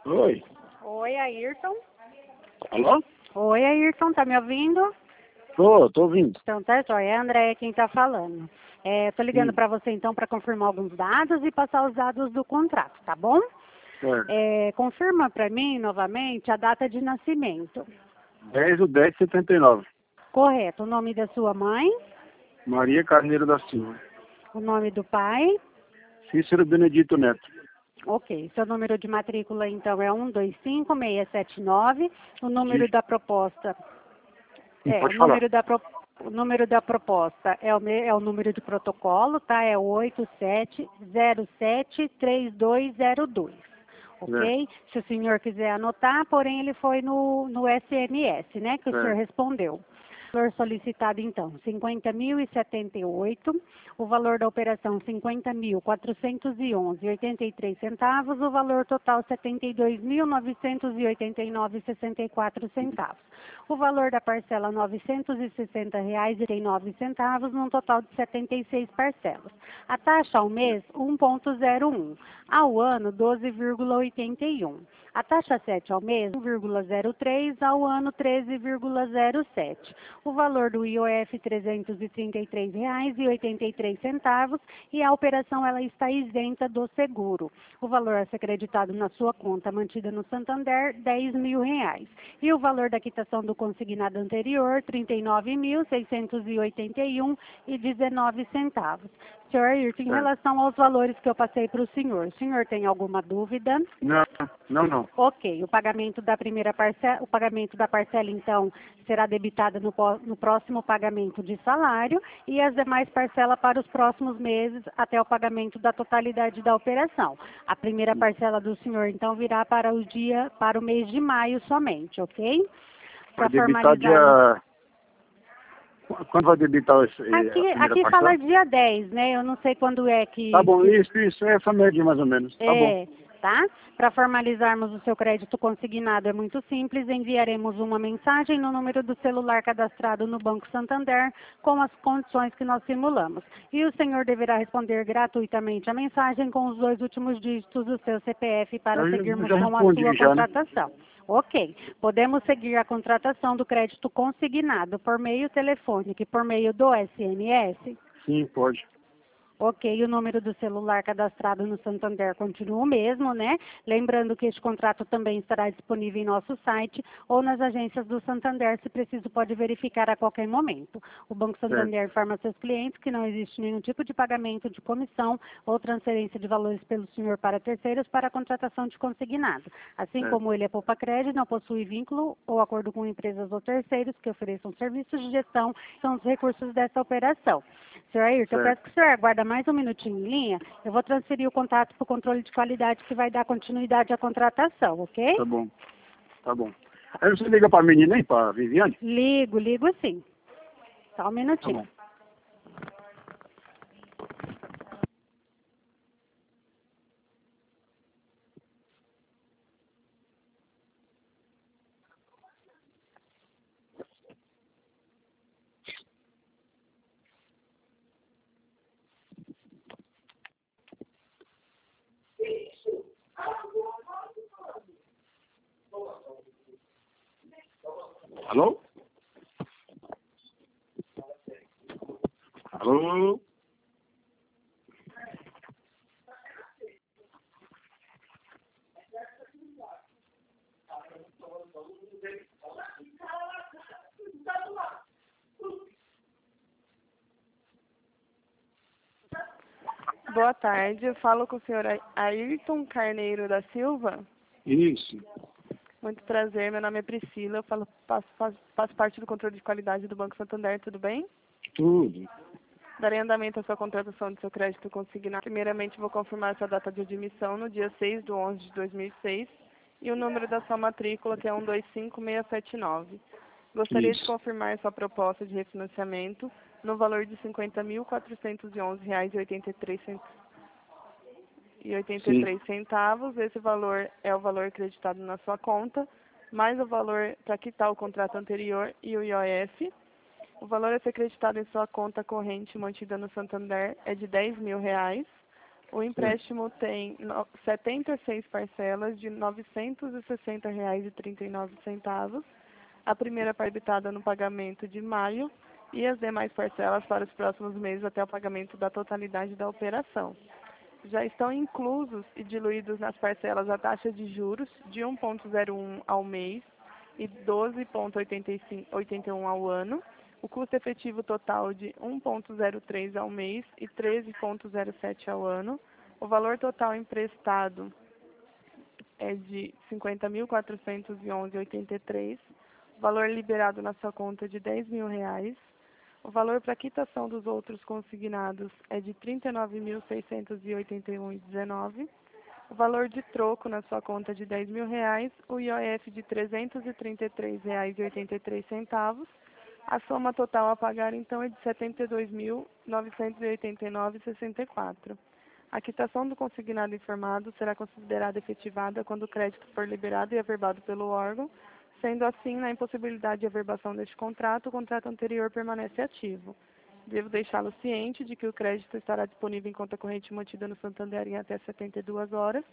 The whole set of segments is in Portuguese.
Oi. Oi, Ayrton. Alô? Oi, Ayrton, tá me ouvindo? Tô ouvindo. Então tá joia, é a Andréia quem tá falando. Tô ligando Sim, para você então para confirmar alguns dados e passar os dados do contrato, tá bom? certo. Confirma para mim novamente a data de nascimento. 10/10/79. Correto, o nome da sua mãe, Maria Carneiro da Silva. o nome do pai. Cícero Benedito Neto. Ok, seu número de matrícula então é 125679. O número Isso. da proposta Sim, o pode falar. número da proposta é o número de protocolo, tá? É o 87073202. Certo, Ok? Se o senhor quiser anotar, porém ele foi no SMS, né? Que o senhor certo, respondeu. O valor solicitado, então, 50.078. O valor da operação, 50.411,83 centavos. O valor total, 72.989,64 centavos. O valor da parcela, R$ 960,09, num total de 76 parcelas. A taxa ao mês, 1,01. Ao ano, 12,81. A taxa 7 ao mês, 1,03. Ao ano, 13,07. O valor do IOF, R$ 333,83. E a operação ela está isenta do seguro. O valor a ser creditado na sua conta mantida no Santander, R$ 10.000. E o valor da quitação do consignado anterior, R$ 39.681,19. Senhor Ayrton, em certo. relação aos valores que eu passei para o senhor tem alguma dúvida? Não. Ok, o pagamento da parcela, então, será debitada no próximo pagamento de salário e as demais parcelas para os próximos meses até o pagamento da totalidade da operação. A primeira parcela do senhor, então, virá para o mês de maio somente, ok? Vai Para debitar formalizarmos. dia... Quando vai debitar a primeira Aqui fala parcela? dia 10, né? Eu não sei quando é Tá que, bom, que isso, essa média mais ou menos. Tá bom. Tá? Para formalizarmos o seu crédito consignado é muito simples, enviaremos uma mensagem no número do celular cadastrado no Banco Santander com as condições que nós simulamos. E o senhor deverá responder gratuitamente a mensagem com os 2 últimos dígitos do seu CPF para Eu seguirmos já com a sua respondi já, né? contratação. Ok. Podemos seguir a contratação do crédito consignado por meio telefônico e por meio do SMS? Sim, pode. Ok, o número do celular cadastrado no Santander continua o mesmo, né? Lembrando que este contrato também estará disponível em nosso site ou nas agências do Santander, se preciso pode verificar a qualquer momento. O Banco Certo, Santander informa seus clientes que não existe nenhum tipo de pagamento de comissão ou transferência de valores pelo senhor para terceiros para a contratação de consignado. Assim certo. como ele é poupa crédito, não possui vínculo ou acordo com empresas ou terceiros que ofereçam serviços de gestão, são os recursos dessa operação. Senhor Ayrton, eu Certo. peço que o senhor aguarde mais um minutinho em linha. Eu vou transferir o contato para o controle de qualidade que vai dar continuidade à contratação, ok? Tá bom, tá bom. Aí você liga pra menina aí, pra Viviane? Ligo sim. Só um Tá minutinho. bom. Alô? Alô? Boa tarde, eu falo com o senhor Ayrton Carneiro da Silva. Isso. Muito prazer, meu nome é Priscila, eu faço parte do controle de qualidade do Banco Santander, tudo bem? Tudo. Darei andamento à sua contratação do seu crédito consignado. Primeiramente, vou confirmar sua data de admissão no dia 6/11/2006 e o número da sua matrícula, que é 125679. Gostaria de Isso. confirmar sua proposta de refinanciamento no valor de R$ 50.411,83 Sim. centavos. Esse valor é o valor acreditado na sua conta, mais o valor para quitar o contrato anterior e o IOF. O valor a ser acreditado em sua conta corrente mantida no Santander é de R$ 10.000. O empréstimo tem 76 parcelas de R$ 960,39. A primeira parcelar no pagamento de maio e as demais parcelas para os próximos meses até o pagamento da totalidade da operação. Já estão inclusos e diluídos nas parcelas a taxa de juros de 1,01 ao mês e 12,81 ao ano, o custo efetivo total de 1,03 ao mês e 13,07 ao ano, o valor total emprestado é de R$ 50.411,83, o valor liberado na sua conta de R$ 10.000, o valor para quitação dos outros consignados é de R$ 39.681,19, o valor de troco na sua conta de R$ 10.000, o IOF de R$ 333,83, a soma total a pagar então é de R$ 72.989,64. A quitação do consignado informado será considerada efetivada quando o crédito for liberado e averbado pelo órgão. Sendo assim, na impossibilidade de averbação deste contrato, o contrato anterior permanece ativo. Devo deixá-lo ciente de que o crédito estará disponível em conta corrente mantida no Santander em até 72 horas,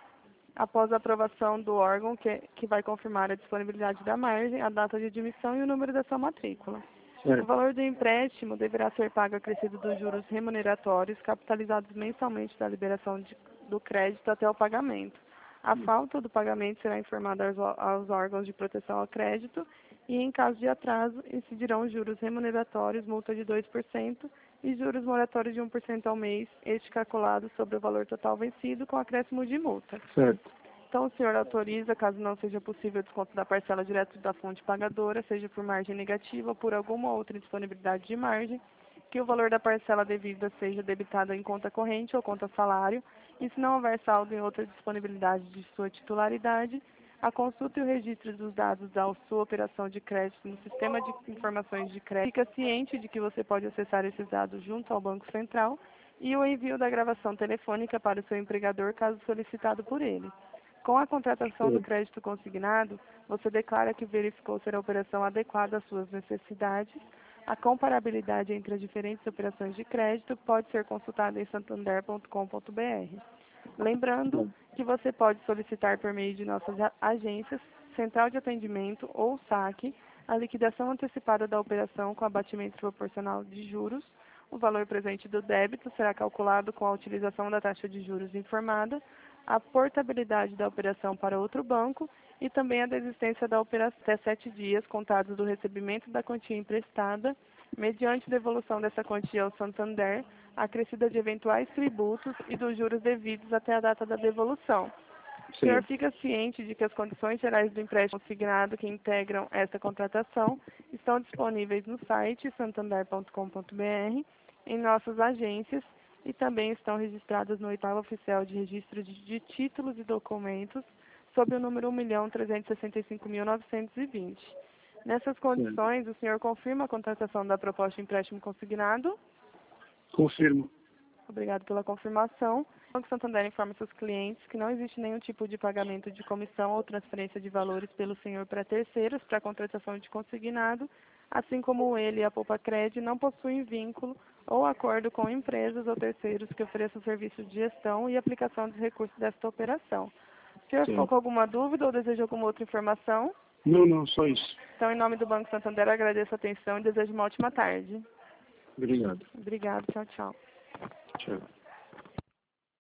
após a aprovação do órgão que vai confirmar a disponibilidade da margem, a data de admissão e o número da sua matrícula. Certo. O valor do empréstimo deverá ser pago acrescido dos juros remuneratórios, capitalizados mensalmente da liberação do crédito até o pagamento. A falta do pagamento será informada aos órgãos de proteção ao crédito e, em caso de atraso, incidirão juros remuneratórios, multa de 2% e juros moratórios de 1% ao mês, este calculado sobre o valor total vencido com acréscimo de multa. Certo. Então, o senhor autoriza, caso não seja possível o desconto da parcela direto da fonte pagadora, seja por margem negativa ou por alguma outra disponibilidade de margem, que o valor da parcela devida seja debitado em conta corrente ou conta salário, e se não houver saldo em outra disponibilidade de sua titularidade, a consulta e o registro dos dados da sua operação de crédito no Sistema de Informações de Crédito. Fica ciente de que você pode acessar esses dados junto ao Banco Central e o envio da gravação telefônica para o seu empregador, caso solicitado por ele. Com a contratação do crédito consignado, você declara que verificou ser a operação adequada às suas necessidades. A comparabilidade entre as diferentes operações de crédito pode ser consultada em santander.com.br. Lembrando que você pode solicitar por meio de nossas agências, central de atendimento ou saque, a liquidação antecipada da operação com abatimento proporcional de juros. O valor presente do débito será calculado com a utilização da taxa de juros informada, a portabilidade da operação para outro banco e também a desistência da operação até 7 dias contados do recebimento da quantia emprestada, mediante devolução dessa quantia ao Santander, acrescida de eventuais tributos e dos juros devidos até a data da devolução. O senhor fica ciente de que as condições gerais do empréstimo consignado que integram esta contratação estão disponíveis no site santander.com.br, em nossas agências, e também estão registradas no oitavo oficial de registro de títulos e documentos, sob o número 1.365.920. Nessas condições, o senhor confirma a contratação da proposta de empréstimo consignado? Confirmo. Obrigado pela confirmação. O Banco Santander informa seus clientes que não existe nenhum tipo de pagamento de comissão ou transferência de valores pelo senhor para terceiros para a contratação de consignado, assim como ele e a Poupa-Cred não possuem vínculo ou acordo com empresas ou terceiros que ofereçam serviço de gestão e aplicação dos recursos desta operação. O senhor ficou com alguma dúvida ou deseja alguma outra informação? Não, só isso. Então, em nome do Banco Santander, agradeço a atenção e desejo uma ótima tarde. Obrigado. Obrigado, tchau, tchau. Tchau.